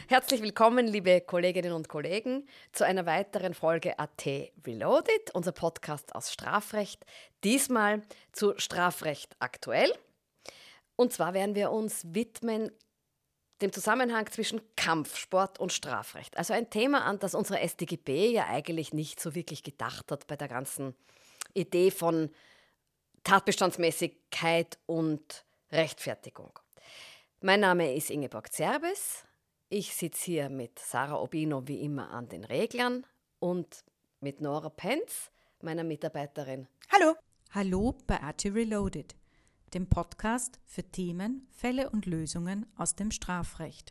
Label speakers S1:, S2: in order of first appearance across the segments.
S1: Herzlich willkommen, liebe Kolleginnen und Kollegen, zu einer weiteren Folge AT Reloaded, unser Podcast aus Strafrecht. Diesmal zu Strafrecht aktuell. Und zwar werden wir uns widmen dem Zusammenhang zwischen Kampfsport und Strafrecht. Also ein Thema, an das unsere StGB ja eigentlich nicht so wirklich gedacht hat bei der ganzen Idee von Tatbestandsmäßigkeit und Rechtfertigung. Mein Name ist Ingeborg Zerbes. Ich sitze hier mit Sarah Obino wie immer an den Reglern und mit Nora Penz, meiner Mitarbeiterin.
S2: Hallo!
S3: Hallo bei AT Reloaded, dem Podcast für Themen, Fälle und Lösungen aus dem Strafrecht.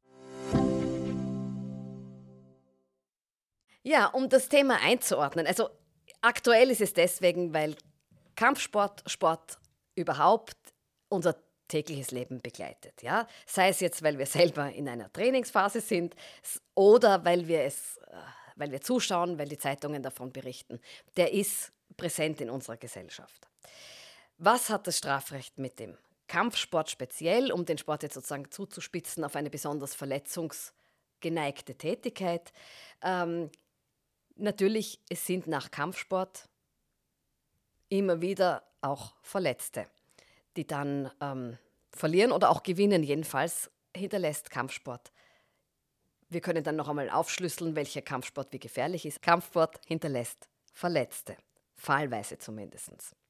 S1: Ja, um das Thema einzuordnen, also aktuell ist es deswegen, weil Sport überhaupt unser tägliches Leben begleitet. Ja? Sei es jetzt, weil wir selber in einer Trainingsphase sind oder weil wir zuschauen, weil die Zeitungen davon berichten. Der ist präsent in unserer Gesellschaft. Was hat das Strafrecht mit dem Kampfsport speziell, um den Sport jetzt sozusagen zuzuspitzen auf eine besonders verletzungsgeneigte Tätigkeit? Natürlich, es sind nach Kampfsport immer wieder auch Verletzte, die dann verlieren oder auch gewinnen. Jedenfalls hinterlässt Kampfsport. Wir können dann noch einmal aufschlüsseln, welcher Kampfsport wie gefährlich ist. Kampfsport hinterlässt Verletzte, fallweise zumindest.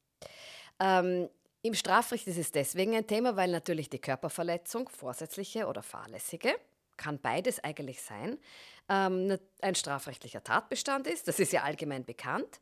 S1: Im Strafrecht ist es deswegen ein Thema, weil natürlich die Körperverletzung, vorsätzliche oder fahrlässige, kann beides eigentlich sein, ein strafrechtlicher Tatbestand ist. Das ist ja allgemein bekannt.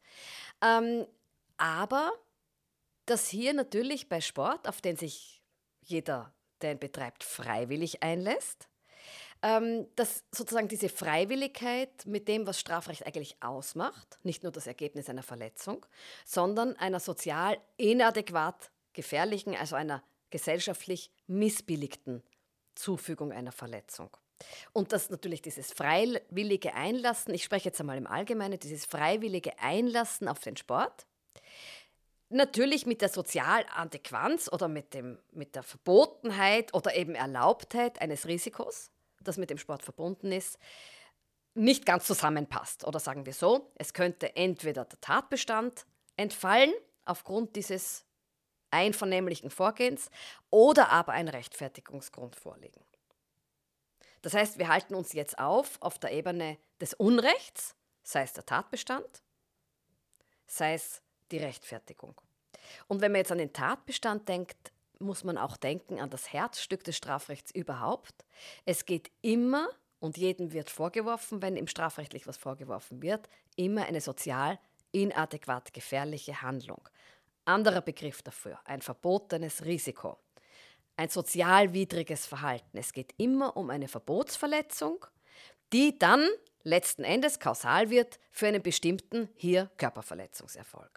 S1: Aber dass hier natürlich bei Sport, auf den sich jeder, der ihn betreibt, freiwillig einlässt, dass sozusagen diese Freiwilligkeit mit dem, was Strafrecht eigentlich ausmacht, nicht nur das Ergebnis einer Verletzung, sondern einer sozial inadäquat gefährlichen, also einer gesellschaftlich missbilligten Zufügung einer Verletzung. Und dass natürlich dieses freiwillige Einlassen, ich spreche jetzt einmal im Allgemeinen, dieses freiwillige Einlassen auf den Sport, natürlich mit der Sozialadäquanz oder mit der Verbotenheit oder eben Erlaubtheit eines Risikos, das mit dem Sport verbunden ist, nicht ganz zusammenpasst. Oder sagen wir so, es könnte entweder der Tatbestand entfallen aufgrund dieses einvernehmlichen Vorgehens oder aber ein Rechtfertigungsgrund vorliegen. Das heißt, wir halten uns jetzt auf der Ebene des Unrechts, sei es der Tatbestand, sei es die Rechtfertigung. Und wenn man jetzt an den Tatbestand denkt, muss man auch denken an das Herzstück des Strafrechts überhaupt. Es geht immer, und jedem wird vorgeworfen, wenn im Strafrechtlich was vorgeworfen wird, immer eine sozial inadäquat gefährliche Handlung. Anderer Begriff dafür, ein verbotenes Risiko. Ein sozialwidriges Verhalten. Es geht immer um eine Verbotsverletzung, die dann letzten Endes kausal wird für einen bestimmten, hier Körperverletzungserfolg.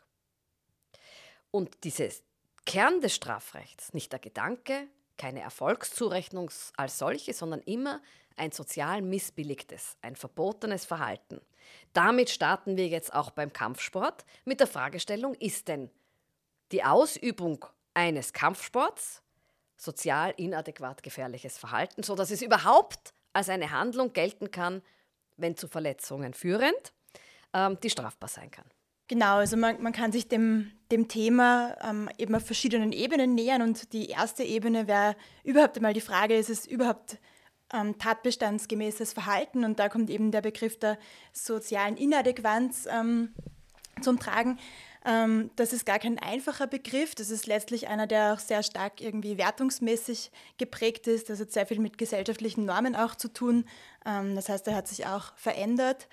S1: Und dieses Kern des Strafrechts, nicht der Gedanke, keine Erfolgszurechnung als solche, sondern immer ein sozial missbilligtes, ein verbotenes Verhalten. Damit starten wir jetzt auch beim Kampfsport mit der Fragestellung, ist denn die Ausübung eines Kampfsports sozial inadäquat gefährliches Verhalten, sodass es überhaupt als eine Handlung gelten kann, wenn zu Verletzungen führend, die strafbar sein kann.
S2: Genau, also man kann sich dem Thema eben auf verschiedenen Ebenen nähern und die erste Ebene wäre überhaupt einmal die Frage, ist es überhaupt tatbestandsgemäßes Verhalten, und da kommt eben der Begriff der sozialen Inadäquanz zum Tragen. Das ist gar kein einfacher Begriff, das ist letztlich einer, der auch sehr stark irgendwie wertungsmäßig geprägt ist, das hat sehr viel mit gesellschaftlichen Normen auch zu tun, das heißt, er hat sich auch verändert.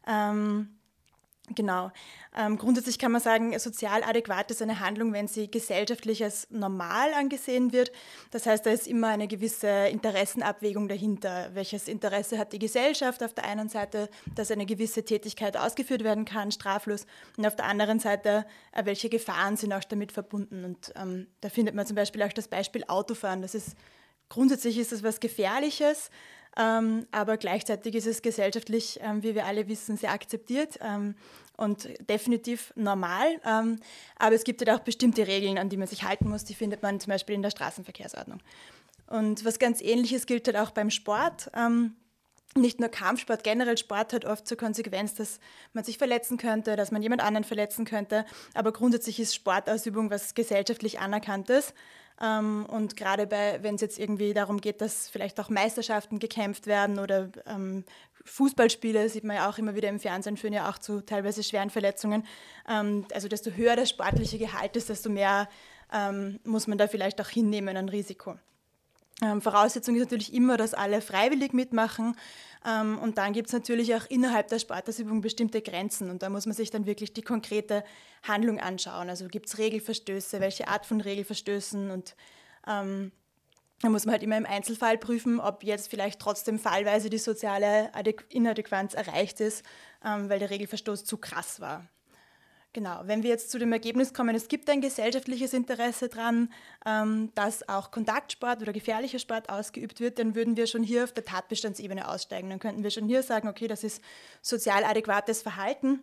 S2: Genau. Grundsätzlich kann man sagen, sozial adäquat ist eine Handlung, wenn sie gesellschaftlich als normal angesehen wird. Das heißt, da ist immer eine gewisse Interessenabwägung dahinter. Welches Interesse hat die Gesellschaft auf der einen Seite, dass eine gewisse Tätigkeit ausgeführt werden kann, straflos, und auf der anderen Seite, welche Gefahren sind auch damit verbunden. Und da findet man zum Beispiel auch das Beispiel Autofahren. Grundsätzlich ist das was Gefährliches, aber gleichzeitig ist es gesellschaftlich, wie wir alle wissen, sehr akzeptiert und definitiv normal. Aber es gibt halt auch bestimmte Regeln, an die man sich halten muss. Die findet man zum Beispiel in der Straßenverkehrsordnung. Und was ganz Ähnliches gilt halt auch beim Sport. nicht nur Kampfsport, generell Sport hat oft zur Konsequenz, dass man sich verletzen könnte, dass man jemand anderen verletzen könnte. Aber grundsätzlich ist Sportausübung was gesellschaftlich Anerkanntes. Und gerade wenn es jetzt irgendwie darum geht, dass vielleicht auch Meisterschaften gekämpft werden oder Fußballspiele, sieht man ja auch immer wieder im Fernsehen, führen ja auch zu teilweise schweren Verletzungen. Also desto höher das sportliche Gehalt ist, desto mehr muss man da vielleicht auch hinnehmen an Risiko. Voraussetzung ist natürlich immer, dass alle freiwillig mitmachen. Und dann gibt es natürlich auch innerhalb der Sportausübung bestimmte Grenzen. Und da muss man sich dann wirklich die konkrete Handlung anschauen. Also gibt es Regelverstöße, welche Art von Regelverstößen? Und da muss man halt immer im Einzelfall prüfen, ob jetzt vielleicht trotzdem fallweise die soziale Inadäquanz erreicht ist, weil der Regelverstoß zu krass war. Genau, wenn wir jetzt zu dem Ergebnis kommen, es gibt ein gesellschaftliches Interesse daran, dass auch Kontaktsport oder gefährlicher Sport ausgeübt wird, dann würden wir schon hier auf der Tatbestandsebene aussteigen. Dann könnten wir schon hier sagen, okay, das ist sozial adäquates Verhalten,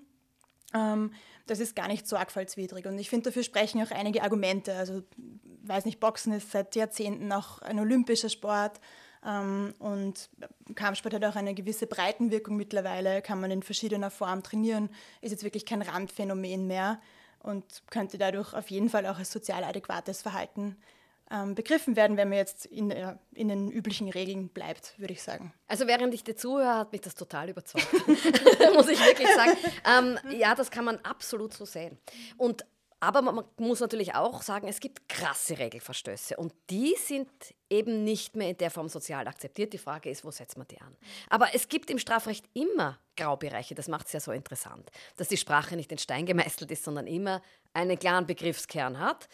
S2: das ist gar nicht sorgfaltswidrig. Und ich finde, dafür sprechen auch einige Argumente. Also, weiß nicht, Boxen ist seit Jahrzehnten auch ein olympischer Sport. Und Kampfsport hat auch eine gewisse Breitenwirkung mittlerweile, kann man in verschiedener Form trainieren, ist jetzt wirklich kein Randphänomen mehr und könnte dadurch auf jeden Fall auch als sozial adäquates Verhalten begriffen werden, wenn man jetzt in den üblichen Regeln bleibt, würde ich sagen.
S1: Also während ich dir zuhöre, hat mich das total überzeugt, muss ich wirklich sagen. Ja, das kann man absolut so sehen. Aber man muss natürlich auch sagen, es gibt krasse Regelverstöße und die sind eben nicht mehr in der Form sozial akzeptiert. Die Frage ist, wo setzt man die an? Aber es gibt im Strafrecht immer Graubereiche, das macht es ja so interessant, dass die Sprache nicht in Stein gemeißelt ist, sondern immer einen klaren Begriffskern hat.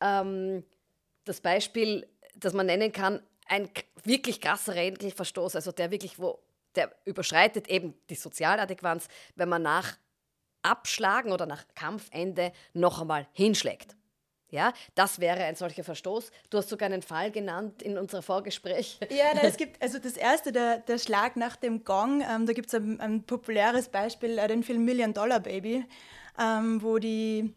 S1: Das Beispiel, das man nennen kann, ein wirklich krasser Regelverstoß, also der überschreitet eben die Sozialadäquanz, wenn man nach Abschlagen oder nach Kampfende noch einmal hinschlägt. Ja, das wäre ein solcher Verstoß. Du hast sogar einen Fall genannt in unserem Vorgespräch.
S2: Ja, es gibt, also das erste, der Schlag nach dem Gong, da gibt es ein populäres Beispiel, den Film $1 Million Baby, wo die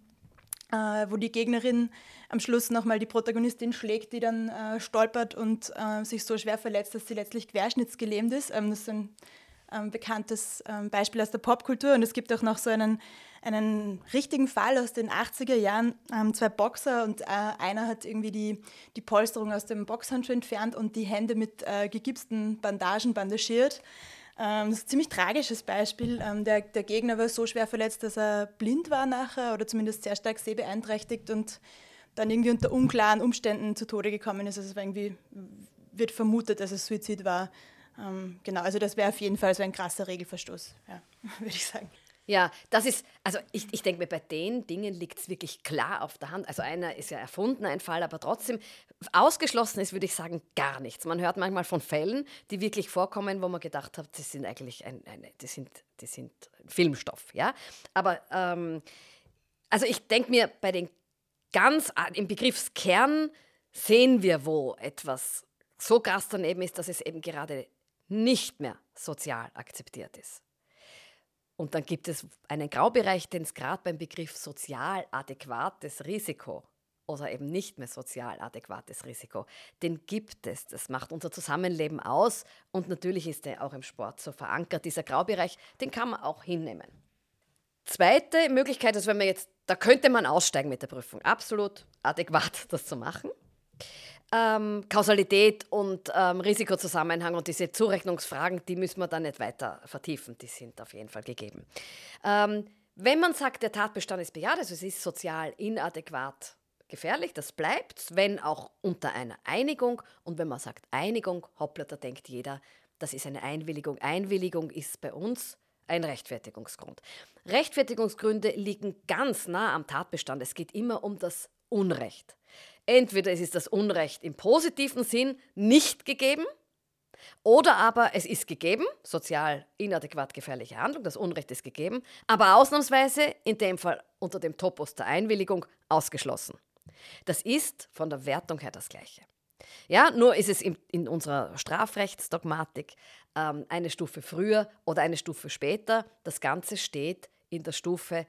S2: Gegnerin am Schluss nochmal die Protagonistin schlägt, die dann stolpert und sich so schwer verletzt, dass sie letztlich querschnittsgelähmt ist. Das ist ein bekanntes Beispiel aus der Popkultur. Und es gibt auch noch so einen richtigen Fall aus den 80er Jahren. 2 Boxer und einer hat irgendwie die Polsterung aus dem Boxhandschuh entfernt und die Hände mit gegipsten Bandagen bandagiert. Das ist ein ziemlich tragisches Beispiel. Der Gegner war so schwer verletzt, dass er blind war nachher oder zumindest sehr stark sehbeeinträchtigt und dann irgendwie unter unklaren Umständen zu Tode gekommen ist. Also wird vermutet, dass es Suizid war. Genau, also das wäre auf jeden Fall so ein krasser Regelverstoß, ja, würde ich sagen.
S1: Ja, das ist, also ich denke mir, bei den Dingen liegt es wirklich klar auf der Hand. Also einer ist ja erfunden, ein Fall, aber trotzdem ausgeschlossen ist, würde ich sagen, gar nichts. Man hört manchmal von Fällen, die wirklich vorkommen, wo man gedacht hat, das sind eigentlich die sind Filmstoff, ja. Aber also ich denke mir, bei den im Begriffskern sehen wir, wo etwas so krass daneben ist, dass es eben gerade nicht mehr sozial akzeptiert ist. Und dann gibt es einen Graubereich, den es gerade beim Begriff sozial adäquates Risiko oder eben nicht mehr sozial adäquates Risiko, den gibt es. Das macht unser Zusammenleben aus und natürlich ist der auch im Sport so verankert. Dieser Graubereich, den kann man auch hinnehmen. Zweite Möglichkeit ist, da könnte man aussteigen mit der Prüfung. Absolut adäquat, das zu machen. Kausalität und Risikozusammenhang und diese Zurechnungsfragen, die müssen wir dann nicht weiter vertiefen, die sind auf jeden Fall gegeben. Wenn man sagt, der Tatbestand ist bejaht, also es ist sozial inadäquat gefährlich, das bleibt, wenn auch unter einer Einigung. Und wenn man sagt Einigung, hoppla, da denkt jeder, das ist eine Einwilligung. Einwilligung ist bei uns ein Rechtfertigungsgrund. Rechtfertigungsgründe liegen ganz nah am Tatbestand. Es geht immer um das Unrecht. Entweder es ist das Unrecht im positiven Sinn nicht gegeben oder aber es ist gegeben, sozial inadäquat gefährliche Handlung, das Unrecht ist gegeben, aber ausnahmsweise, in dem Fall unter dem Topos der Einwilligung, ausgeschlossen. Das ist von der Wertung her das Gleiche. Ja, nur ist es in unserer Strafrechtsdogmatik eine Stufe früher oder eine Stufe später. Das Ganze steht in der Stufe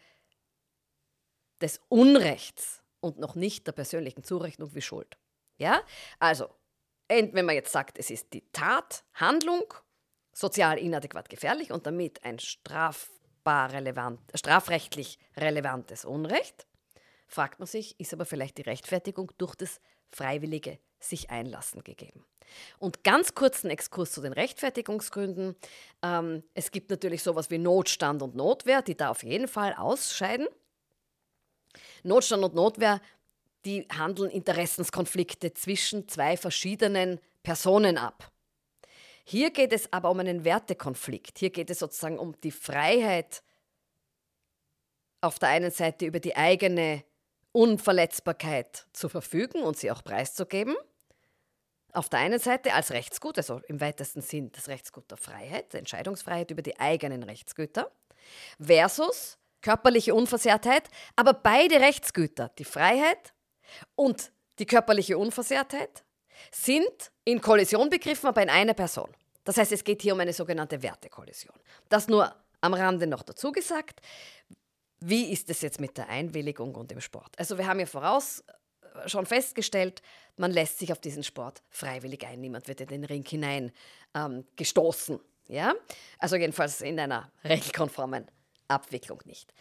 S1: des Unrechts und noch nicht der persönlichen Zurechnung wie Schuld. Ja? Also, wenn man jetzt sagt, es ist die Tathandlung sozial inadäquat gefährlich und damit ein strafrechtlich relevantes Unrecht, fragt man sich, ist aber vielleicht die Rechtfertigung durch das freiwillige sich einlassen gegeben. Und ganz kurzen Exkurs zu den Rechtfertigungsgründen. Es gibt natürlich sowas wie Notstand und Notwehr, die da auf jeden Fall ausscheiden. Notstand und Notwehr, die handeln Interessenskonflikte zwischen zwei verschiedenen Personen ab. Hier geht es aber um einen Wertekonflikt. Hier geht es sozusagen um die Freiheit, auf der einen Seite über die eigene Unverletzbarkeit zu verfügen und sie auch preiszugeben. Auf der einen Seite als Rechtsgut, also im weitesten Sinn das Rechtsgut der Freiheit, der Entscheidungsfreiheit über die eigenen Rechtsgüter, versus körperliche Unversehrtheit, aber beide Rechtsgüter, die Freiheit und die körperliche Unversehrtheit, sind in Kollision begriffen, aber in einer Person. Das heißt, es geht hier um eine sogenannte Wertekollision. Das nur am Rande noch dazu gesagt. Wie ist es jetzt mit der Einwilligung und dem Sport? Also wir haben ja voraus schon festgestellt, man lässt sich auf diesen Sport freiwillig ein. Niemand wird in den Ring hinein gestoßen. Ja? Also jedenfalls in einer regelkonformen Abwicklung nicht.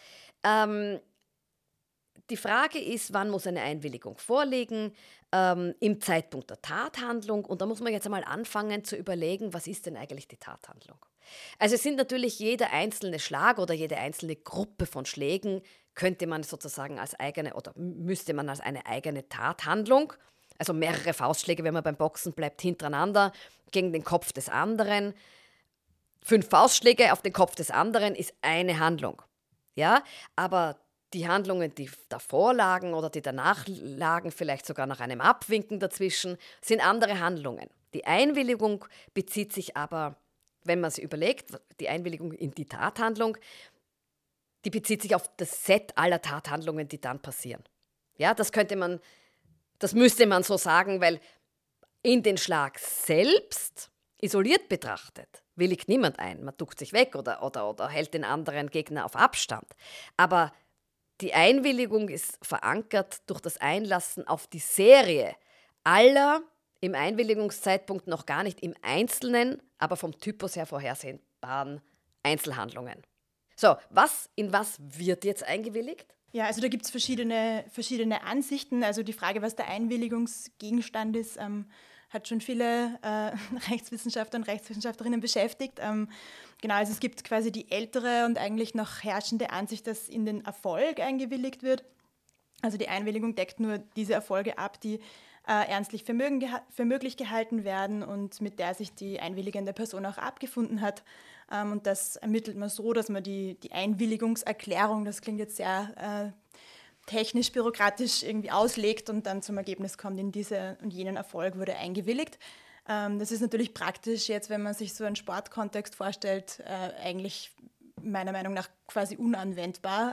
S1: Die Frage ist, wann muss eine Einwilligung vorliegen? Im Zeitpunkt der Tathandlung. Und da muss man jetzt einmal anfangen zu überlegen, was ist denn eigentlich die Tathandlung? Also es sind natürlich jeder einzelne Schlag oder jede einzelne Gruppe von Schlägen könnte man sozusagen als eigene oder müsste man als eine eigene Tathandlung, also mehrere Faustschläge, wenn man beim Boxen bleibt, hintereinander gegen den Kopf des anderen. 5 Faustschläge auf den Kopf des anderen ist eine Handlung. Ja, aber die Handlungen, die davor lagen oder die danach lagen, vielleicht sogar nach einem Abwinken dazwischen, sind andere Handlungen. Die Einwilligung bezieht sich aber, wenn man sich überlegt, die Einwilligung in die Tathandlung, die bezieht sich auf das Set aller Tathandlungen, die dann passieren. Ja, das müsste man so sagen, weil in den Schlag selbst, isoliert betrachtet, willigt niemand ein. Man duckt sich weg oder hält den anderen Gegner auf Abstand. Aber die Einwilligung ist verankert durch das Einlassen auf die Serie aller im Einwilligungszeitpunkt noch gar nicht im Einzelnen, aber vom Typus her vorhersehbaren Einzelhandlungen. So, in was wird jetzt eingewilligt?
S2: Ja, also da gibt es verschiedene Ansichten. Also die Frage, was der Einwilligungsgegenstand ist, hat schon viele Rechtswissenschaftler und Rechtswissenschaftlerinnen beschäftigt. Genau, also es gibt quasi die ältere und eigentlich noch herrschende Ansicht, dass in den Erfolg eingewilligt wird. Also die Einwilligung deckt nur diese Erfolge ab, die ernstlich für möglich gehalten werden und mit der sich die einwilligende Person auch abgefunden hat. Und das ermittelt man so, dass man die Einwilligungserklärung, das klingt jetzt sehr technisch, bürokratisch irgendwie auslegt und dann zum Ergebnis kommt, in diese und jenen Erfolg wurde eingewilligt. Das ist natürlich praktisch jetzt, wenn man sich so einen Sportkontext vorstellt, eigentlich meiner Meinung nach quasi unanwendbar.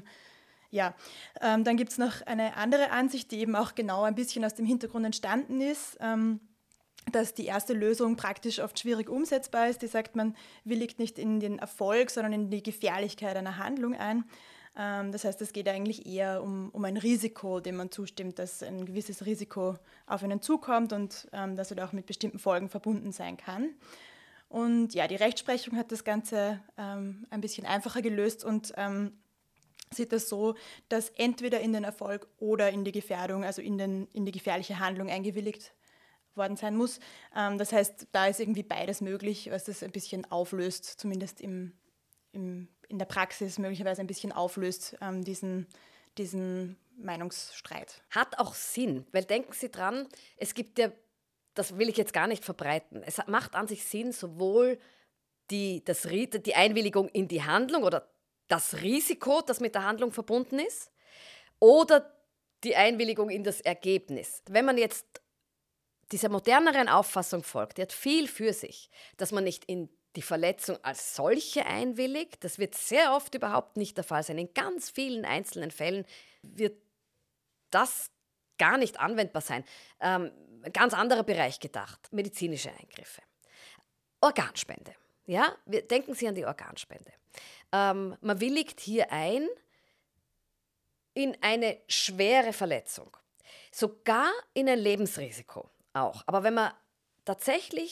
S2: Dann gibt es noch eine andere Ansicht, die eben auch genau ein bisschen aus dem Hintergrund entstanden ist, dass die erste Lösung praktisch oft schwierig umsetzbar ist. Die sagt, man willigt nicht in den Erfolg, sondern in die Gefährlichkeit einer Handlung ein. Das heißt, es geht eigentlich eher um ein Risiko, dem man zustimmt, dass ein gewisses Risiko auf einen zukommt und dass er auch mit bestimmten Folgen verbunden sein kann. Und ja, die Rechtsprechung hat das Ganze ein bisschen einfacher gelöst und sieht das so, dass entweder in den Erfolg oder in die Gefährdung, also in die gefährliche Handlung eingewilligt worden sein muss. Das heißt, da ist irgendwie beides möglich, was das ein bisschen auflöst, zumindest in der Praxis möglicherweise ein bisschen auflöst, diesen Meinungsstreit.
S1: Hat auch Sinn, weil denken Sie dran, es gibt ja, das will ich jetzt gar nicht verbreiten, es macht an sich Sinn, sowohl die Einwilligung in die Handlung oder das Risiko, das mit der Handlung verbunden ist, oder die Einwilligung in das Ergebnis. Wenn man jetzt dieser moderneren Auffassung folgt, die hat viel für sich, dass man nicht in die Verletzung als solche einwilligt. Das wird sehr oft überhaupt nicht der Fall sein. In ganz vielen einzelnen Fällen wird das gar nicht anwendbar sein. Ganz anderer Bereich gedacht, medizinische Eingriffe. Organspende. Ja? Denken Sie an die Organspende. Man willigt hier ein in eine schwere Verletzung, sogar in ein Lebensrisiko auch. Aber wenn man tatsächlich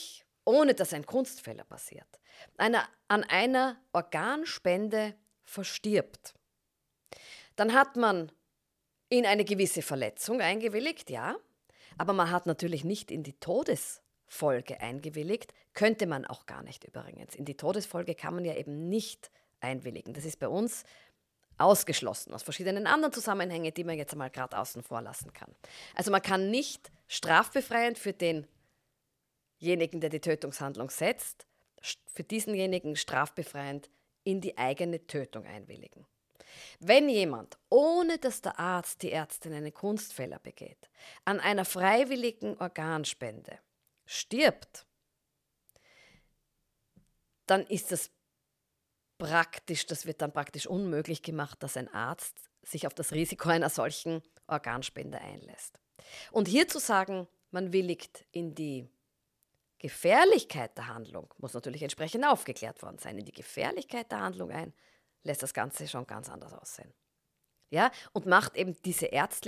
S1: ohne dass ein Kunstfehler passiert, an einer Organspende verstirbt, dann hat man in eine gewisse Verletzung eingewilligt, ja, aber man hat natürlich nicht in die Todesfolge eingewilligt, könnte man auch gar nicht übrigens. In die Todesfolge kann man ja eben nicht einwilligen. Das ist bei uns ausgeschlossen aus verschiedenen anderen Zusammenhängen, die man jetzt einmal gerade außen vor lassen kann. Also man kann nicht strafbefreiend für denjenigen, der die Tötungshandlung setzt, für diesenjenigen strafbefreiend in die eigene Tötung einwilligen. Wenn jemand, ohne dass der Arzt, die Ärztin einen Kunstfehler begeht, an einer freiwilligen Organspende stirbt, dann ist das wird dann praktisch unmöglich gemacht, dass ein Arzt sich auf das Risiko einer solchen Organspende einlässt. Und hier zu sagen, man willigt in die Gefährlichkeit der Handlung, muss natürlich entsprechend aufgeklärt worden sein, in die Gefährlichkeit der Handlung ein, lässt das Ganze schon ganz anders aussehen. Ja? Und macht eben diese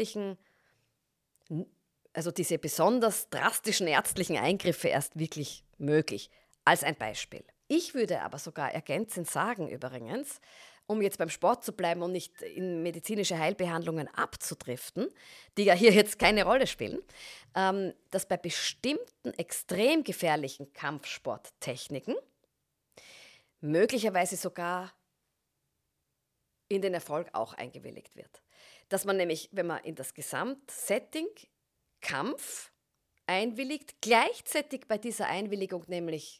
S1: diese besonders drastischen ärztlichen Eingriffe erst wirklich möglich, als ein Beispiel. Ich würde aber sogar ergänzend sagen übrigens, um jetzt beim Sport zu bleiben und nicht in medizinische Heilbehandlungen abzudriften, die ja hier jetzt keine Rolle spielen, dass bei bestimmten extrem gefährlichen Kampfsporttechniken möglicherweise sogar in den Erfolg auch eingewilligt wird. Dass man nämlich, wenn man in das Gesamtsetting Kampf einwilligt, gleichzeitig bei dieser Einwilligung nämlich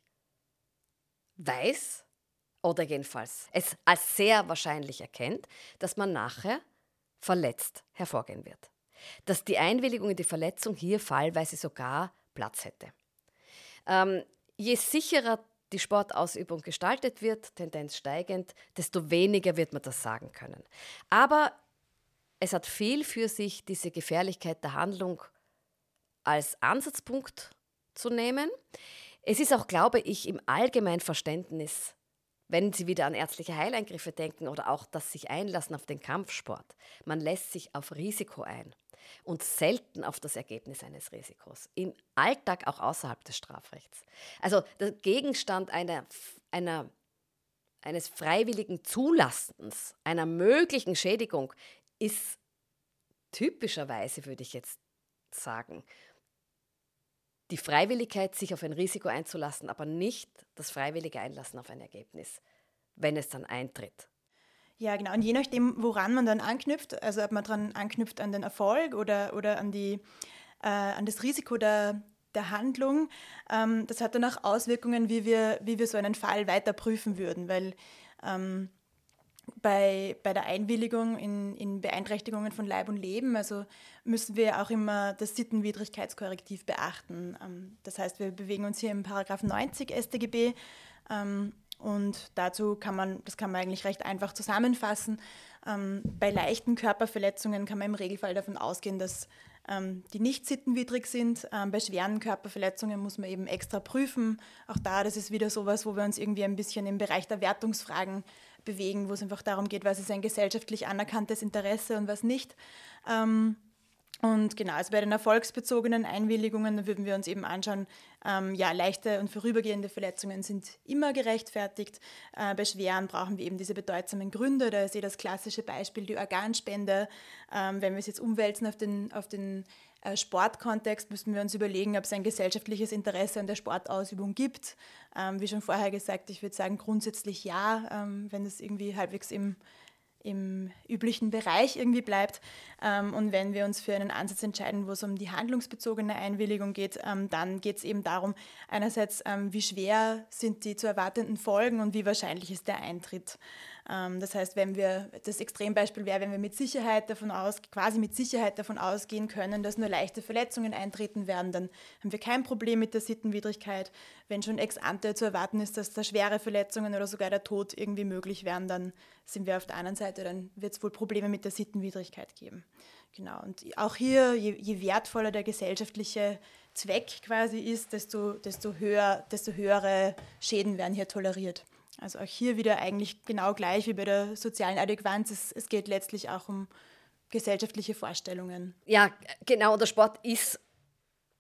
S1: weiß oder jedenfalls es als sehr wahrscheinlich erkennt, dass man nachher verletzt hervorgehen wird. Dass die Einwilligung in die Verletzung hier fallweise sogar Platz hätte. Je sicherer die Sportausübung gestaltet wird, Tendenz steigend, desto weniger wird man das sagen können. Aber es hat viel für sich, diese Gefährlichkeit der Handlung als Ansatzpunkt zu nehmen. Es ist auch, glaube ich, im Allgemeinverständnis, wenn Sie wieder an ärztliche Heileingriffe denken oder auch das sich einlassen auf den Kampfsport, man lässt sich auf Risiko ein und selten auf das Ergebnis eines Risikos. Im Alltag auch außerhalb des Strafrechts. Also der Gegenstand eines freiwilligen Zulassens, einer möglichen Schädigung ist typischerweise, würde ich jetzt sagen, die Freiwilligkeit, sich auf ein Risiko einzulassen, aber nicht das freiwillige Einlassen auf ein Ergebnis, wenn es dann eintritt.
S2: Ja, genau. Und je nachdem, woran man dann anknüpft, also ob man daran anknüpft an den Erfolg oder an das Risiko der Handlung, das hat dann auch Auswirkungen, wie wir so einen Fall weiter prüfen würden, weil bei der Einwilligung in Beeinträchtigungen von Leib und Leben, also müssen wir auch immer das Sittenwidrigkeitskorrektiv beachten. Das heißt, wir bewegen uns hier im Paragraph 90 StGB und dazu kann man eigentlich recht einfach zusammenfassen. Bei leichten Körperverletzungen kann man im Regelfall davon ausgehen, dass die nicht sittenwidrig sind. Bei schweren Körperverletzungen muss man eben extra prüfen. Auch das ist wieder sowas, wo wir uns irgendwie ein bisschen im Bereich der Wertungsfragen bewegen, wo es einfach darum geht, was ist ein gesellschaftlich anerkanntes Interesse und was nicht. Und genau, also bei den erfolgsbezogenen Einwilligungen, da würden wir uns eben anschauen, leichte und vorübergehende Verletzungen sind immer gerechtfertigt. Bei schweren brauchen wir eben diese bedeutsamen Gründe. Da ist das klassische Beispiel die Organspende. Wenn wir es jetzt umwälzen auf den Sportkontext, müssen wir uns überlegen, ob es ein gesellschaftliches Interesse an der Sportausübung gibt. Wie schon vorher gesagt, ich würde sagen grundsätzlich ja, wenn es irgendwie halbwegs im üblichen Bereich irgendwie bleibt. Und wenn wir uns für einen Ansatz entscheiden, wo es um die handlungsbezogene Einwilligung geht, dann geht es eben darum, einerseits, wie schwer sind die zu erwartenden Folgen und wie wahrscheinlich ist der Eintritt. Das heißt, das Extrembeispiel wäre, wenn wir quasi mit Sicherheit davon ausgehen können, dass nur leichte Verletzungen eintreten werden, dann haben wir kein Problem mit der Sittenwidrigkeit. Wenn schon ex ante zu erwarten ist, dass da schwere Verletzungen oder sogar der Tod irgendwie möglich wären, dann sind wir auf der anderen Seite, dann wird es wohl Probleme mit der Sittenwidrigkeit geben. Genau. Und auch hier, je wertvoller der gesellschaftliche Zweck quasi ist, desto höhere Schäden werden hier toleriert. Also auch hier wieder eigentlich genau gleich wie bei der sozialen Adäquanz. Es geht letztlich auch um gesellschaftliche Vorstellungen.
S1: Ja, genau. Und der Sport ist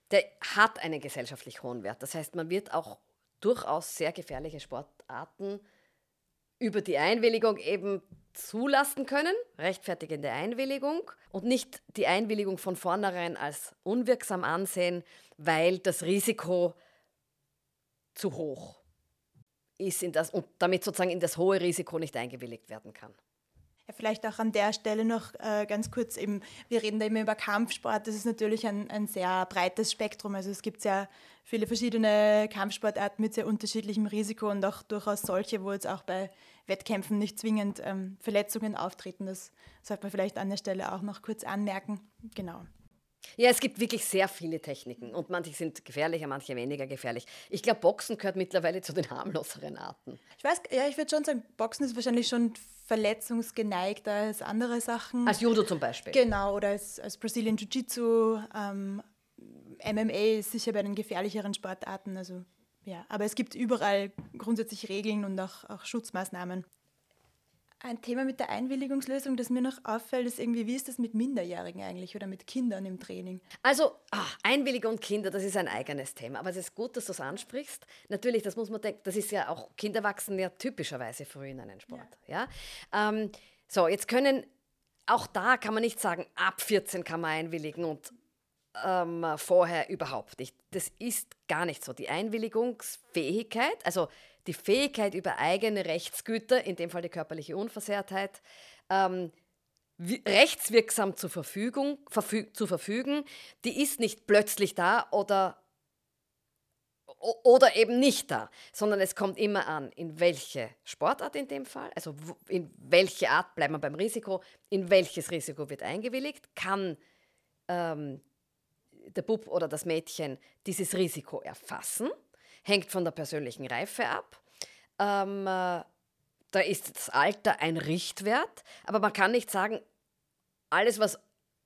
S1: der hat einen gesellschaftlich hohen Wert. Das heißt, man wird auch durchaus sehr gefährliche Sportarten über die Einwilligung eben zulassen können, rechtfertigende Einwilligung, und nicht die Einwilligung von vornherein als unwirksam ansehen, weil das Risiko zu hoch ist und damit sozusagen in das hohe Risiko nicht eingewilligt werden kann.
S2: Ja, vielleicht auch an der Stelle noch ganz kurz eben, wir reden da immer über Kampfsport, das ist natürlich ein sehr breites Spektrum, also es gibt sehr viele verschiedene Kampfsportarten mit sehr unterschiedlichem Risiko und auch durchaus solche, wo jetzt auch bei Wettkämpfen nicht zwingend Verletzungen auftreten, das sollte man vielleicht an der Stelle auch noch kurz anmerken, genau.
S1: Ja, es gibt wirklich sehr viele Techniken und manche sind gefährlicher, manche weniger gefährlich. Ich glaube, Boxen gehört mittlerweile zu den harmloseren Arten.
S2: Ich weiß, ja, ich würde schon sagen, Boxen ist wahrscheinlich schon verletzungsgeneigter als andere Sachen.
S1: Als Judo zum Beispiel.
S2: Genau, oder als Brazilian Jiu-Jitsu. MMA ist sicher bei den gefährlicheren Sportarten. Also, ja. Aber es gibt überall grundsätzlich Regeln und auch Schutzmaßnahmen. Ein Thema mit der Einwilligungslösung, das mir noch auffällt, ist irgendwie, wie ist das mit Minderjährigen eigentlich oder mit Kindern im Training?
S1: Also, Einwilligung und Kinder, das ist ein eigenes Thema. Aber es ist gut, dass du es ansprichst. Natürlich, das muss man denken, das ist ja auch, Kinder wachsen ja typischerweise früh in einen Sport. Ja. So, jetzt auch da kann man nicht sagen, ab 14 kann man einwilligen und vorher überhaupt nicht. Das ist gar nicht so. Die Einwilligungsfähigkeit, also die Fähigkeit über eigene Rechtsgüter, in dem Fall die körperliche Unversehrtheit, rechtswirksam zu verfügen, die ist nicht plötzlich da oder eben nicht da, sondern es kommt immer an, in welche Sportart in dem Fall, also in welche Art, bleiben wir beim Risiko, in welches Risiko wird eingewilligt, kann der Bub oder das Mädchen dieses Risiko erfassen, hängt von der persönlichen Reife ab. Da ist das Alter ein Richtwert, aber man kann nicht sagen, alles, was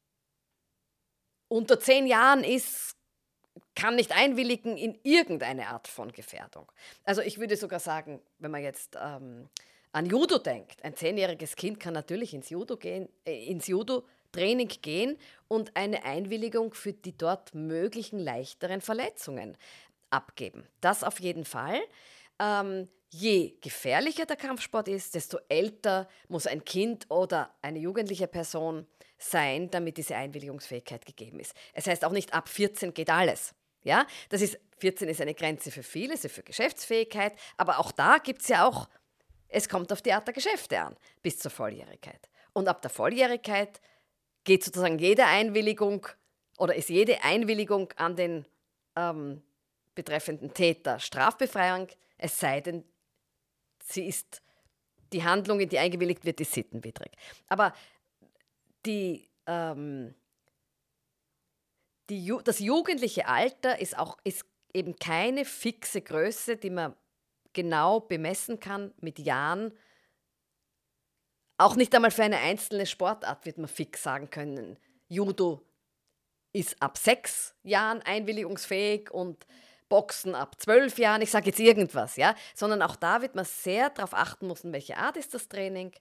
S1: unter 10 Jahren ist, kann nicht einwilligen in irgendeine Art von Gefährdung. Also ich würde sogar sagen, wenn man jetzt an Judo denkt, ein 10-jähriges Kind kann natürlich ins Judo-Training gehen und eine Einwilligung für die dort möglichen leichteren Verletzungen abgeben. Das auf jeden Fall. Je gefährlicher der Kampfsport ist, desto älter muss ein Kind oder eine jugendliche Person sein, damit diese Einwilligungsfähigkeit gegeben ist. Es heißt auch nicht, ab 14 geht alles. Ja? 14 ist eine Grenze für viele, für Geschäftsfähigkeit, aber auch da gibt es ja auch, es kommt auf die Art der Geschäfte an, bis zur Volljährigkeit. Und ab der Volljährigkeit geht sozusagen jede Einwilligung oder ist jede Einwilligung an den betreffenden Täter strafbefreiend, es sei denn, die Handlung, in die eingewilligt wird, ist sittenwidrig. Aber das jugendliche Alter ist eben keine fixe Größe, die man genau bemessen kann mit Jahren. Auch nicht einmal für eine einzelne Sportart wird man fix sagen können, Judo ist ab 6 Jahren einwilligungsfähig und Boxen ab 12 Jahren, ich sage jetzt irgendwas, ja, sondern auch da wird man sehr darauf achten müssen, welche Art ist das Training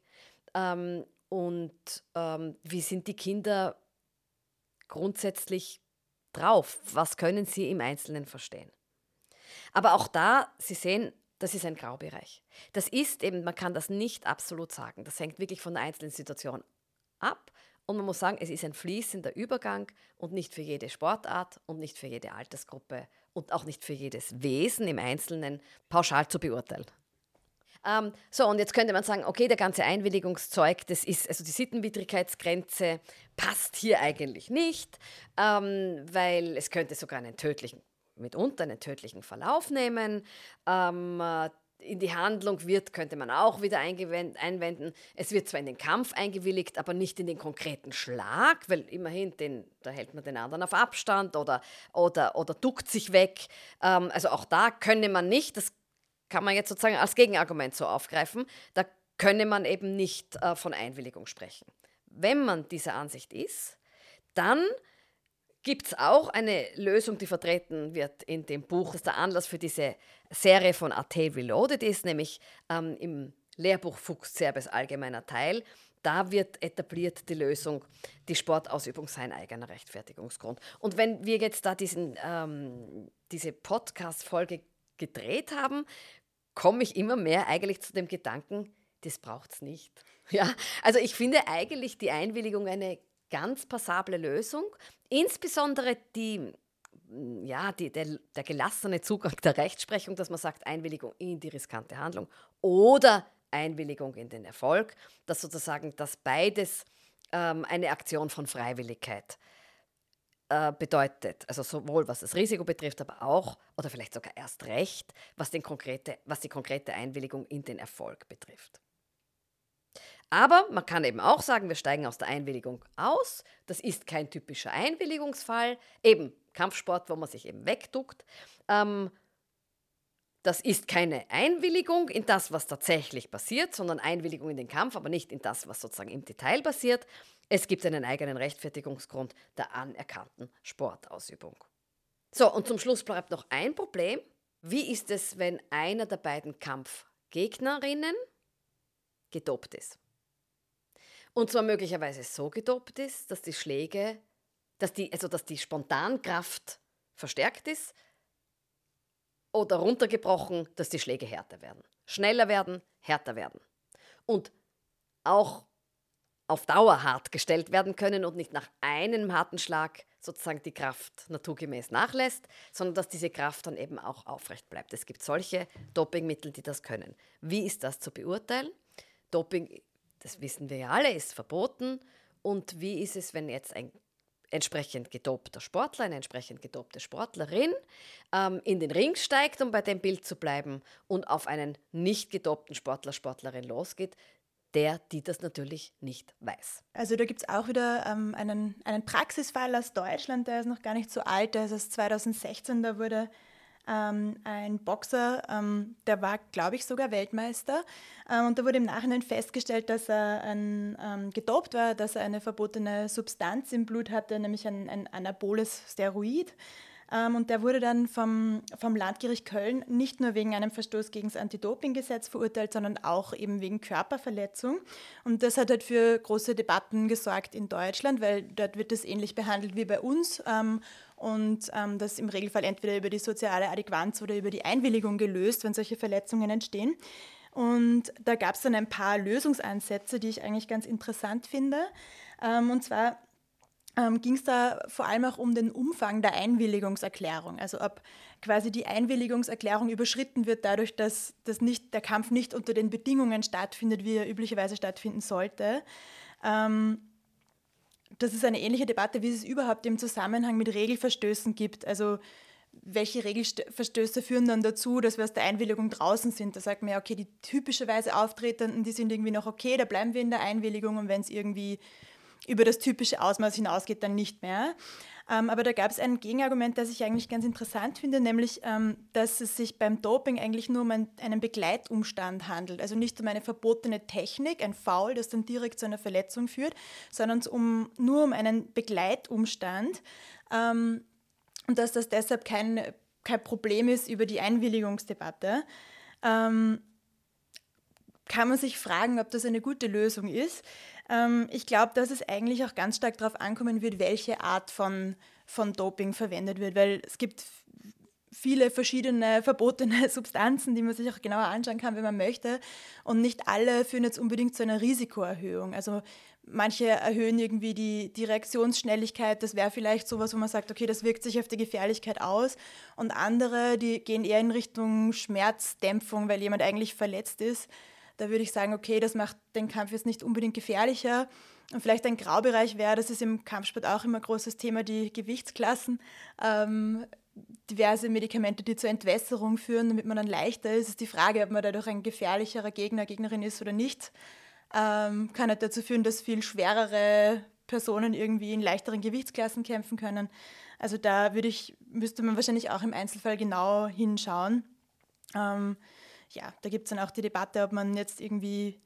S1: und wie sind die Kinder grundsätzlich drauf, was können sie im Einzelnen verstehen. Aber auch da, Sie sehen, das ist ein Graubereich. Das ist eben, man kann das nicht absolut sagen, das hängt wirklich von der einzelnen Situation ab. Und man muss sagen, es ist ein fließender Übergang und nicht für jede Sportart und nicht für jede Altersgruppe und auch nicht für jedes Wesen im Einzelnen pauschal zu beurteilen. Und jetzt könnte man sagen, okay, der ganze Einwilligungszeug, das ist, also die Sittenwidrigkeitsgrenze passt hier eigentlich nicht, weil es könnte sogar mitunter einen tödlichen Verlauf nehmen. In die Handlung könnte man auch wieder einwenden, es wird zwar in den Kampf eingewilligt, aber nicht in den konkreten Schlag, weil immerhin, da hält man den anderen auf Abstand oder duckt sich weg. Also auch da könne man nicht, das kann man jetzt sozusagen als Gegenargument so aufgreifen, da könne man eben nicht von Einwilligung sprechen. Wenn man dieser Ansicht ist, dann gibt es auch eine Lösung, die vertreten wird in dem Buch, das der Anlass für diese Serie von AT Reloaded ist, nämlich im Lehrbuch Fuchs Cerbes allgemeiner Teil. da wird etabliert die Lösung, die Sportausübung sein eigener Rechtfertigungsgrund. Und wenn wir jetzt da diese Podcast-Folge gedreht haben, komme ich immer mehr eigentlich zu dem Gedanken, das braucht es nicht. Ja, also ich finde eigentlich die Einwilligung eine ganz passable Lösung, insbesondere der gelassene Zugang der Rechtsprechung, dass man sagt, Einwilligung in die riskante Handlung oder Einwilligung in den Erfolg, dass sozusagen das beides eine Aktion von Freiwilligkeit bedeutet. Also sowohl was das Risiko betrifft, aber auch oder vielleicht sogar erst recht, was die konkrete Einwilligung in den Erfolg betrifft. Aber man kann eben auch sagen, wir steigen aus der Einwilligung aus. Das ist kein typischer Einwilligungsfall. Eben Kampfsport, wo man sich eben wegduckt. Das ist keine Einwilligung in das, was tatsächlich passiert, sondern Einwilligung in den Kampf, aber nicht in das, was sozusagen im Detail passiert. Es gibt einen eigenen Rechtfertigungsgrund der anerkannten Sportausübung. So, und zum Schluss bleibt noch ein Problem. Wie ist es, wenn einer der beiden Kampfgegnerinnen gedopt ist? Und zwar möglicherweise so gedopt ist, dass die Spontankraft verstärkt ist oder runtergebrochen, dass die Schläge härter werden. Schneller werden, härter werden. Und auch auf Dauer hart gestellt werden können und nicht nach einem harten Schlag sozusagen die Kraft naturgemäß nachlässt, sondern dass diese Kraft dann eben auch aufrecht bleibt. Es gibt solche Dopingmittel, die das können. Wie ist das zu beurteilen? Doping, das wissen wir ja alle, ist verboten. Und wie ist es, wenn jetzt ein entsprechend gedopter Sportler, eine entsprechend gedopte Sportlerin in den Ring steigt, um bei dem Bild zu bleiben, und auf einen nicht gedopten Sportler, Sportlerin losgeht, die das natürlich nicht weiß.
S2: Also da gibt es auch wieder einen Praxisfall aus Deutschland, der ist noch gar nicht so alt, der ist aus 2016, da wurde ein Boxer, der war, glaube ich, sogar Weltmeister. Und da wurde im Nachhinein festgestellt, dass er gedopt war, dass er eine verbotene Substanz im Blut hatte, nämlich ein anaboles Steroid. Und der wurde dann vom Landgericht Köln nicht nur wegen einem Verstoß gegen das Anti-Doping-Gesetz verurteilt, sondern auch eben wegen Körperverletzung. Und das hat halt für große Debatten gesorgt in Deutschland, weil dort wird das ähnlich behandelt wie bei uns. Und das im Regelfall entweder über die soziale Adäquanz oder über die Einwilligung gelöst, wenn solche Verletzungen entstehen. Und da gab es dann ein paar Lösungsansätze, die ich eigentlich ganz interessant finde. Und zwar ging es da vor allem auch um den Umfang der Einwilligungserklärung. Also ob quasi die Einwilligungserklärung überschritten wird dadurch, dass der Kampf nicht unter den Bedingungen stattfindet, wie er üblicherweise stattfinden sollte. Das ist eine ähnliche Debatte, wie es überhaupt im Zusammenhang mit Regelverstößen gibt. Also welche Regelverstöße führen dann dazu, dass wir aus der Einwilligung draußen sind? Da sagt man ja, okay, die typischerweise Auftretenden, die sind irgendwie noch okay, da bleiben wir in der Einwilligung, und wenn es irgendwie über das typische Ausmaß hinausgeht, dann nicht mehr. Aber da gab es ein Gegenargument, das ich eigentlich ganz interessant finde, nämlich, dass es sich beim Doping eigentlich nur um einen Begleitumstand handelt. Also nicht um eine verbotene Technik, ein Foul, das dann direkt zu einer Verletzung führt, sondern nur um einen Begleitumstand. Und dass das deshalb kein Problem ist über die Einwilligungsdebatte. Kann man sich fragen, ob das eine gute Lösung ist. Ich glaube, dass es eigentlich auch ganz stark darauf ankommen wird, welche Art von Doping verwendet wird, weil es gibt viele verschiedene verbotene Substanzen, die man sich auch genauer anschauen kann, wenn man möchte, und nicht alle führen jetzt unbedingt zu einer Risikoerhöhung. Also manche erhöhen irgendwie die Reaktionsschnelligkeit, das wäre vielleicht sowas, wo man sagt, okay, das wirkt sich auf die Gefährlichkeit aus, und andere, die gehen eher in Richtung Schmerzdämpfung, weil jemand eigentlich verletzt ist. Da würde ich sagen, okay, das macht den Kampf jetzt nicht unbedingt gefährlicher. Und vielleicht ein Graubereich wäre, das ist im Kampfsport auch immer ein großes Thema, die Gewichtsklassen. Diverse Medikamente, die zur Entwässerung führen, damit man dann leichter ist. Es ist die Frage, ob man dadurch ein gefährlicherer Gegnerin ist oder nicht. Kann halt dazu führen, dass viel schwerere Personen irgendwie in leichteren Gewichtsklassen kämpfen können. Also da müsste man wahrscheinlich auch im Einzelfall genau hinschauen. Ja, da gibt es dann auch die Debatte, ob man jetzt irgendwie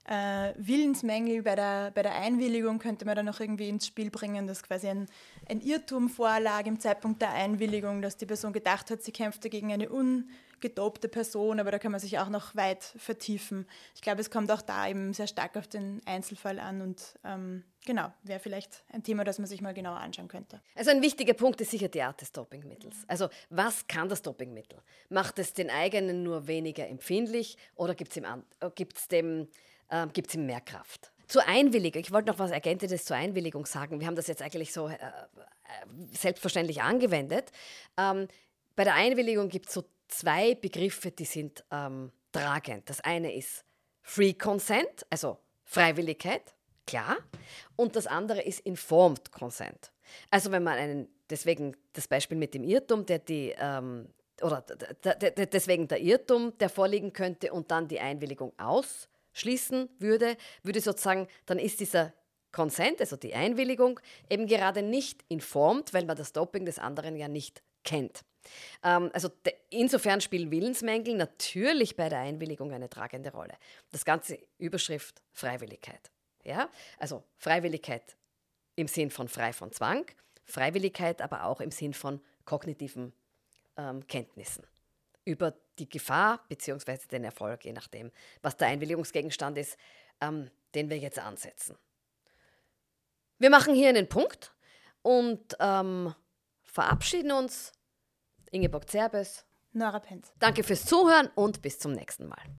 S2: Willensmängel bei der Einwilligung könnte man dann noch irgendwie ins Spiel bringen, dass quasi ein Irrtum vorlag im Zeitpunkt der Einwilligung, dass die Person gedacht hat, sie kämpfte gegen eine ungedopte Person, aber da kann man sich auch noch weit vertiefen. Ich glaube, es kommt auch da eben sehr stark auf den Einzelfall an und genau, wäre vielleicht ein Thema, das man sich mal genauer anschauen könnte.
S1: Also ein wichtiger Punkt ist sicher die Art des Dopingmittels. Also was kann das Dopingmittel? Macht es den eigenen nur weniger empfindlich oder gibt es ihm mehr Kraft? Zur Einwilligung, ich wollte noch was Ergänzendes zur Einwilligung sagen. Wir haben das jetzt eigentlich so selbstverständlich angewendet. Bei der Einwilligung gibt es so 2 Begriffe, die sind tragend. Das eine ist Free Consent, also Freiwilligkeit, klar. Und das andere ist Informed Consent. Also wenn man deswegen das Beispiel mit dem Irrtum, deswegen der Irrtum, der vorliegen könnte und dann die Einwilligung ausschließen würde sozusagen, dann ist dieser Consent, also die Einwilligung, eben gerade nicht informed, weil man das Doping des anderen ja nicht kennt. Also insofern spielen Willensmängel natürlich bei der Einwilligung eine tragende Rolle. Das ganze Überschrift Freiwilligkeit. Ja? Also Freiwilligkeit im Sinn von frei von Zwang, Freiwilligkeit aber auch im Sinn von kognitiven Kenntnissen über die Gefahr bzw. den Erfolg, je nachdem, was der Einwilligungsgegenstand ist, den wir jetzt ansetzen. Wir machen hier einen Punkt und verabschieden uns. Ingeborg Zerbes.
S2: Nora Penz.
S1: Danke fürs Zuhören und bis zum nächsten Mal.